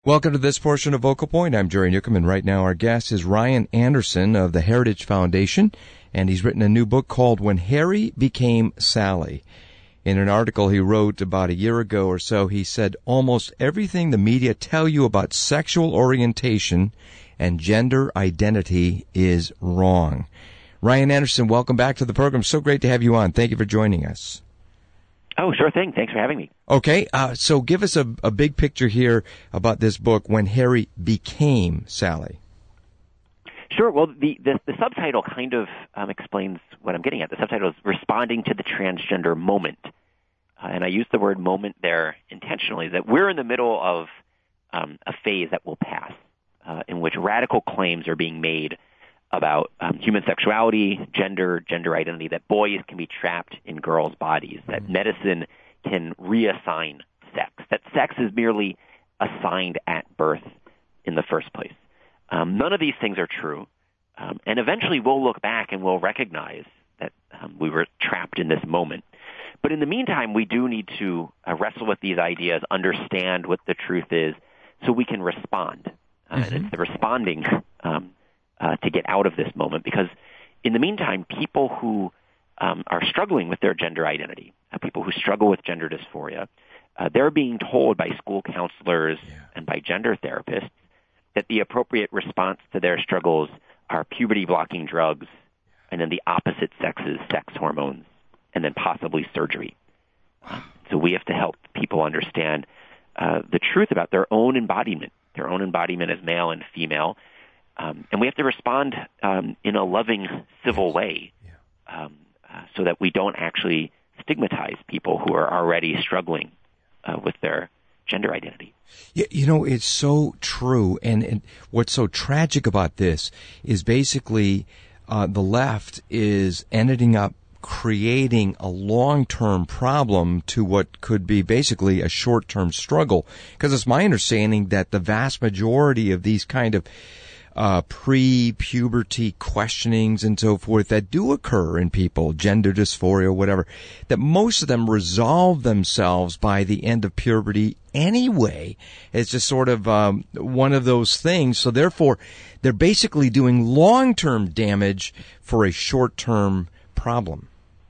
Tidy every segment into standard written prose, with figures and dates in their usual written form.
Welcome to this portion of Vocal Point. I'm Jerry Newcomb, and right now our guest is Ryan Anderson of the Heritage Foundation, and he's written a new book called When Harry Became Sally. In an article he wrote about a year ago or so, he said, almost everything the media tell you about sexual orientation and gender identity is wrong. Ryan Anderson, welcome back to the program. So great to have you on. Thank you for joining us. Oh, sure thing. Thanks for having me. Okay, so give us a big picture here about this book, When Harry Became Sally. Sure. Well, the subtitle kind of explains what I'm getting at. The subtitle is Responding to the Transgender Moment. And I use the word moment there intentionally, that we're in the middle of a phase that will pass, in which radical claims are being made about human sexuality, gender identity, that boys can be trapped in girls' bodies, that medicine can reassign sex, that sex is merely assigned at birth in the first place. None of these things are true, and eventually we'll look back and we'll recognize that we were trapped in this moment. But in the meantime, we do need to wrestle with these ideas, understand what the truth is, so we can respond. And it's the responding to get out of this moment, because in the meantime, people who are struggling with their gender identity, people who struggle with gender dysphoria, they're being told by school counselors and by gender therapists that the appropriate response to their struggles are puberty-blocking drugs, and then the opposite sex's sex hormones, and then possibly surgery. So we have to help people understand the truth about their own embodiment as male and female. And we have to respond in a loving, civil way so that we don't actually stigmatize people who are already struggling with their gender identity. Yeah, you know, it's so true. And what's so tragic about this is basically the left is ending up creating a long-term problem to what could be basically a short-term struggle. Because it's my understanding that the vast majority of these kind of pre-puberty questionings and so forth that do occur in people, gender dysphoria, whatever, that most of them resolve themselves by the end of puberty anyway. It's just sort of one of those things. So therefore, they're basically doing long-term damage for a short-term problem.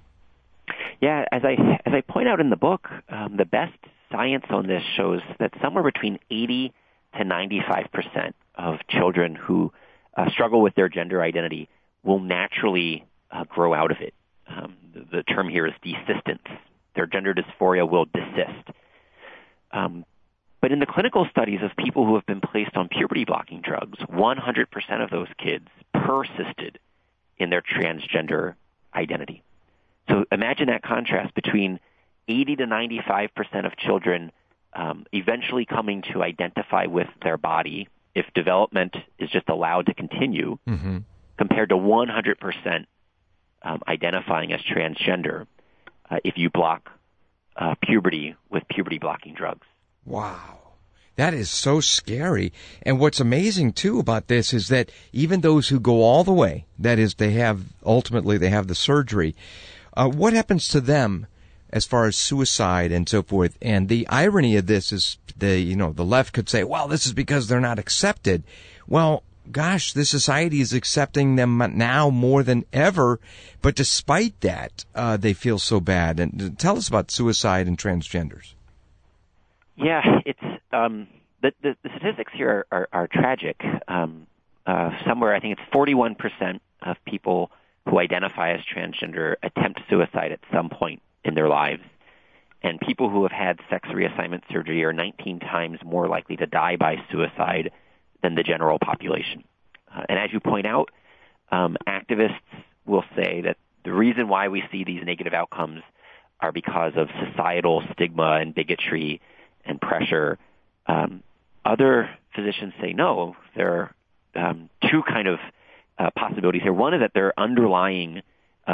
Yeah, as I point out in the book, the best science on this shows that somewhere between 80 to 95% of children who struggle with their gender identity will naturally grow out of it. The term here is desistance. Their gender dysphoria will desist. But in the clinical studies of people who have been placed on puberty-blocking drugs, 100% of those kids persisted in their transgender identity. So imagine that contrast between 80 to 95% of children eventually coming to identify with their body if development is just allowed to continue, compared to 100% identifying as transgender if you block puberty with puberty-blocking drugs. Wow. That is so scary. And what's amazing, too, about this is that even those who go all the way, that is, they have the surgery, what happens to them as far as suicide and so forth? And the irony of this is the left could say, well, this is because they're not accepted. Well, gosh, this society is accepting them now more than ever. But despite that, they feel so bad. And tell us about suicide and transgenders. Yeah, it's the statistics here are tragic. Somewhere, I think it's 41% of people who identify as transgender attempt suicide at some point in their lives. And people who have had sex reassignment surgery are 19 times more likely to die by suicide than the general population. And as you point out, activists will say that the reason why we see these negative outcomes are because of societal stigma and bigotry and pressure. Other physicians say no. There are two kind of possibilities here. One is that there are underlying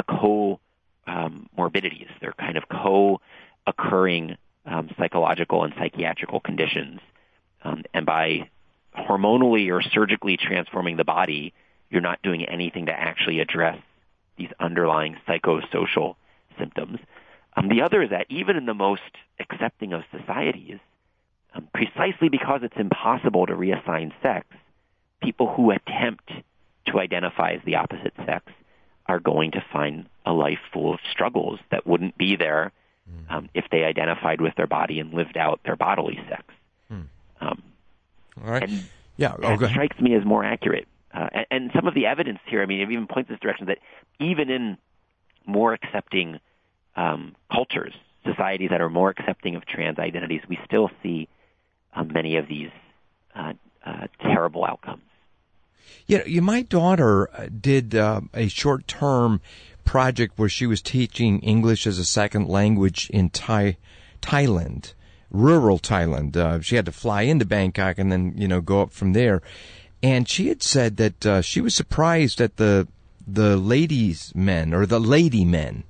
comorbidities. They're kind of co-occurring psychological and psychiatrical conditions. And by hormonally or surgically transforming the body, you're not doing anything to actually address these underlying psychosocial symptoms. The other is that even in the most accepting of societies, precisely because it's impossible to reassign sex, people who attempt to identify as the opposite sex are going to find a life full of struggles that wouldn't be there if they identified with their body and lived out their bodily sex. All right. And yeah, that strikes me as more accurate. And some of the evidence here, I mean, it even points this direction that even in more accepting cultures, societies that are more accepting of trans identities, we still see many of these terrible outcomes. Yeah, my daughter did a short-term project where she was teaching English as a second language in Thailand, rural Thailand. She had to fly into Bangkok and then, go up from there. And she had said that she was surprised at the ladies' men or the lady men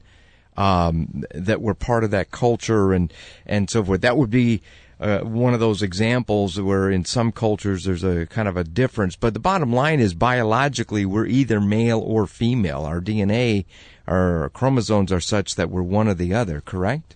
that were part of that culture and so forth. That would be one of those examples where in some cultures there's a kind of a difference. But the bottom line is biologically we're either male or female. Our DNA, our chromosomes are such that we're one or the other, correct?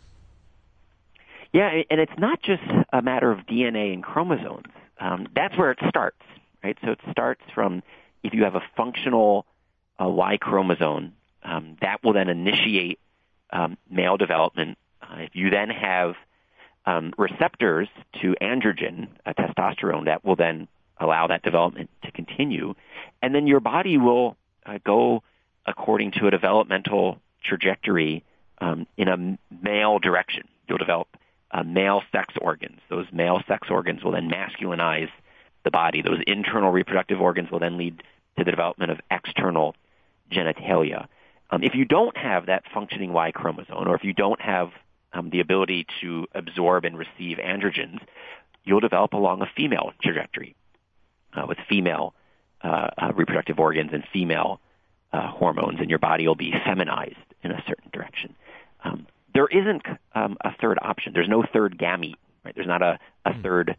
Yeah, and it's not just a matter of DNA and chromosomes. That's where it starts, right? So it starts from if you have a functional Y chromosome, that will then initiate male development. If you then have receptors to androgen, testosterone, that will then allow that development to continue. And then your body will go according to a developmental trajectory in a male direction. You'll develop male sex organs. Those male sex organs will then masculinize the body. Those internal reproductive organs will then lead to the development of external genitalia. If you don't have that functioning Y chromosome, or if you don't have the ability to absorb and receive androgens, you'll develop along a female trajectory with female reproductive organs and female hormones, and your body will be feminized in a certain direction. There isn't a third option. There's no third gamete. Right? There's not a third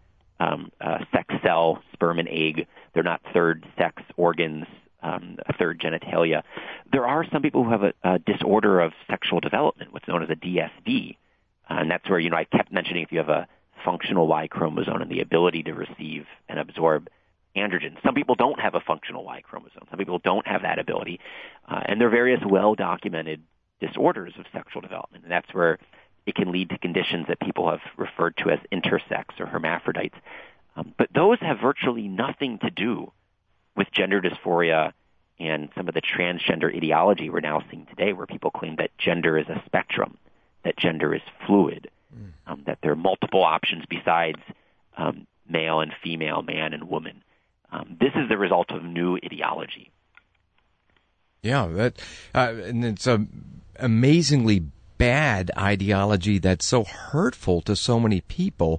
sex cell, sperm and egg. They're not third sex organs, a third genitalia. There are some people who have a disorder of sexual development, what's known as a DSD. And that's where, I kept mentioning if you have a functional Y chromosome and the ability to receive and absorb androgens. Some people don't have a functional Y chromosome. Some people don't have that ability. And there are various well-documented disorders of sexual development. And that's where it can lead to conditions that people have referred to as intersex or hermaphrodites. But those have virtually nothing to do with gender dysphoria and some of the transgender ideology we're now seeing today, where people claim that gender is a spectrum, that gender is fluid, that there are multiple options besides male and female, man and woman. This is the result of new ideology. Yeah, and it's an amazingly bad ideology that's so hurtful to so many people.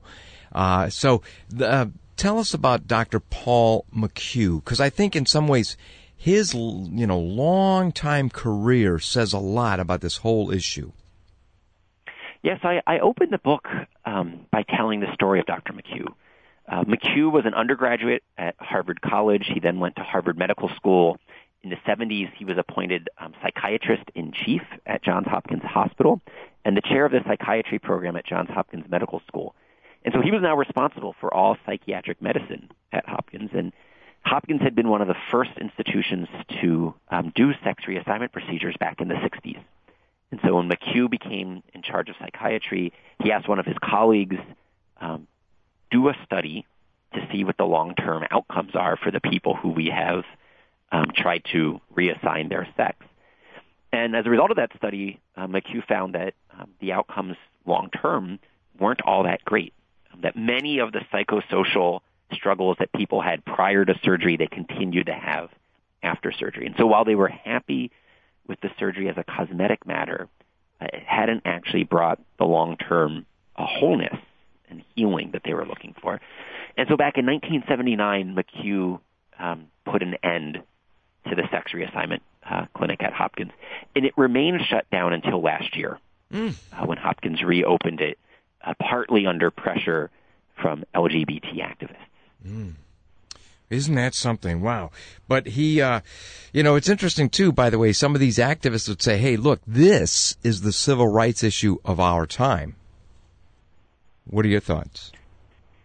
Tell us about Dr. Paul McHugh, because I think in some ways his long-time career says a lot about this whole issue. Yes, I opened the book by telling the story of Dr. McHugh. McHugh was an undergraduate at Harvard College. He then went to Harvard Medical School. In the 70s, he was appointed psychiatrist-in-chief at Johns Hopkins Hospital and the chair of the psychiatry program at Johns Hopkins Medical School. And so he was now responsible for all psychiatric medicine at Hopkins. And Hopkins had been one of the first institutions to do sex reassignment procedures back in the 60s. And so when McHugh became in charge of psychiatry, he asked one of his colleagues, do a study to see what the long-term outcomes are for the people who we have tried to reassign their sex. And as a result of that study, McHugh found that the outcomes long-term weren't all that great, that many of the psychosocial struggles that people had prior to surgery, they continued to have after surgery. And so while they were happy with the surgery as a cosmetic matter, it hadn't actually brought the long-term wholeness and healing that they were looking for. And so back in 1979, McHugh put an end to the sex reassignment clinic at Hopkins. And it remained shut down until last year when Hopkins reopened it, partly under pressure from LGBT activists. Isn't that something? Wow. But he, it's interesting, too, by the way, some of these activists would say, hey, look, this is the civil rights issue of our time. What are your thoughts?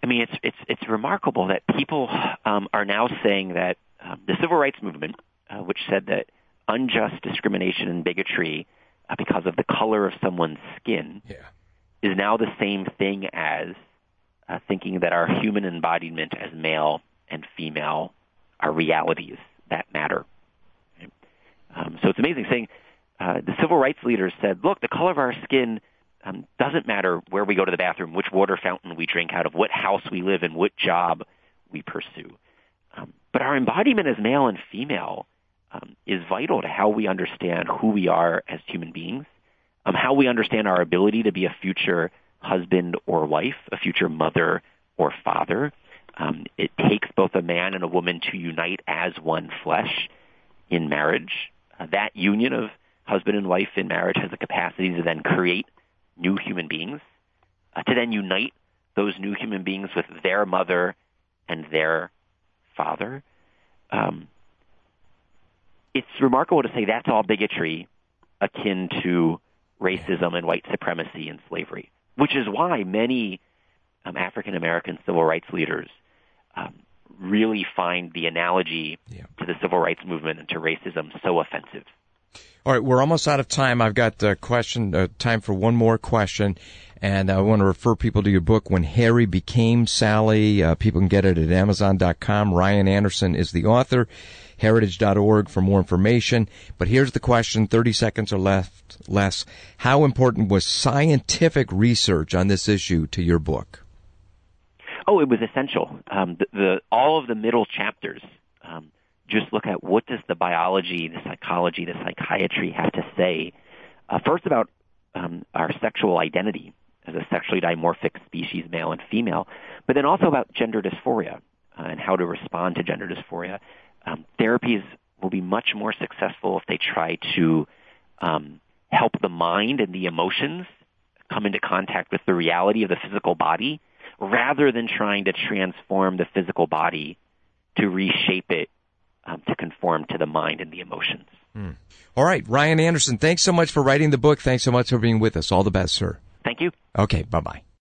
mean, it's remarkable that people are now saying that the civil rights movement, which said that unjust discrimination and bigotry because of the color of someone's skin is now the same thing as thinking that our human embodiment as male and female are realities that matter. So it's amazing saying the civil rights leaders said, look, the color of our skin doesn't matter where we go to the bathroom, which water fountain we drink out of, what house we live in, what job we pursue. But our embodiment as male and female is vital to how we understand who we are as human beings, how we understand our ability to be a future husband or wife, a future mother or father. It takes both a man and a woman to unite as one flesh in marriage. That union of husband and wife in marriage has the capacity to then create new human beings, to then unite those new human beings with their mother and their father. It's remarkable to say that's all bigotry akin to racism and white supremacy and slavery, which is why many African-American civil rights leaders really find the analogy to the civil rights movement and to racism so offensive. All right, we're almost out of time. I've got time for one more question, and I want to refer people to your book, When Harry Became Sally. People can get it at Amazon.com. Ryan Anderson is the author. Heritage.org for more information. But here's the question, 30 seconds or less. How important was scientific research on this issue to your book? Oh, it was essential. All of the middle chapters just look at what does the biology, the psychology, the psychiatry have to say, first about our sexual identity as a sexually dimorphic species, male and female, but then also about gender dysphoria and how to respond to gender dysphoria. Therapies will be much more successful if they try to help the mind and the emotions come into contact with the reality of the physical body rather than trying to transform the physical body to reshape it to conform to the mind and the emotions. All right, Ryan Anderson, thanks so much for writing the book. Thanks so much for being with us. All the best, sir. Thank you. Okay, bye-bye.